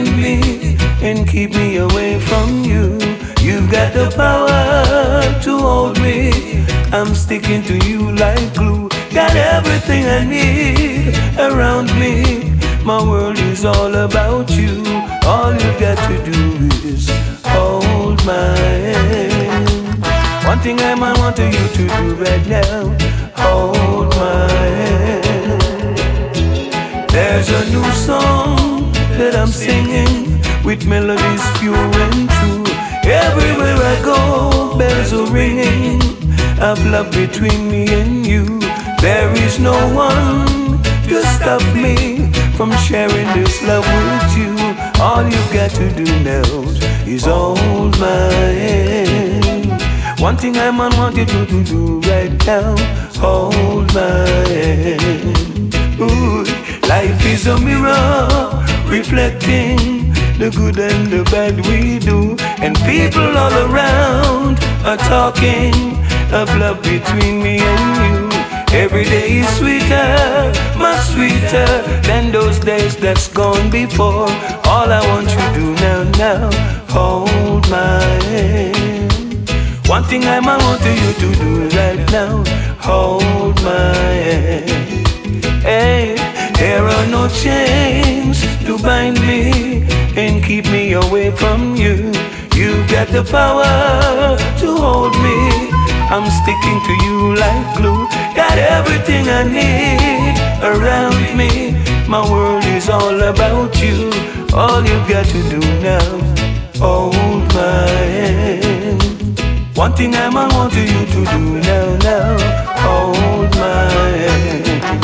bind me and keep me away from you. You've got the power to hold me. I'm sticking to you like glue. Got everything I need around me. My world is all about you. All you've got to do is hold my hand. One thing I might want you to do right now, hold my hand. There's a new song that I'm singing with melodies pure and true. Everywhere I go, bells are ringing of love between me and you. There is no one to stop me from sharing this love with you. All you've got to do now is hold my hand. One thing I man wanted you to do right now, hold my hand. Ooh, life is a mirror reflecting the good and the bad we do. And people all around are talking of love between me and you. Every day is sweeter, much sweeter than those days that's gone before. All I want you to do now, hold my hand. One thing I might want you to do right now, hold my hand. Hey, there are no chains to bind me and keep me away from you. You've got the power to hold me. I'm sticking to you like glue. Got everything I need around me. My world is all about you. All you've got to do now, hold my hand. One thing I might want you to do now, hold my hand.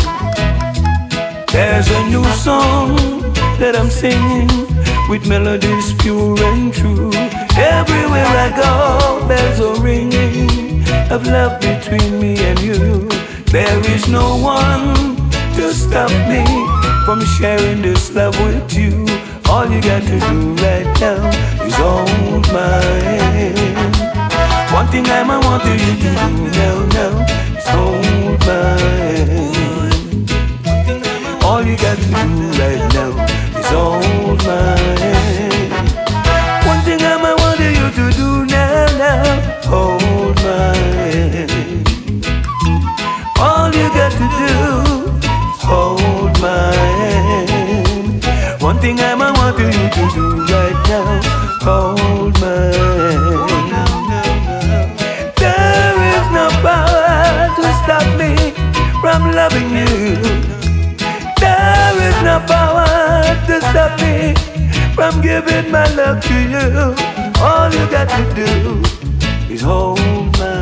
There's a new song that I'm singing with melodies pure and true. Everywhere I go, bells are ringing of love between me and you. There is no one to stop me from sharing this love with you. All you got to do right now is hold my hand. One thing I might want you to do now is hold my hand. All you got to do right now is hold my hand. One thing I might want you to do now, hold my hand. All you got to do is hold my hand. One thing I might want you to do right now, hold my hand. There is no power to stop me from loving you. There is no power to stop me from giving my love to you. All you got to do is hold my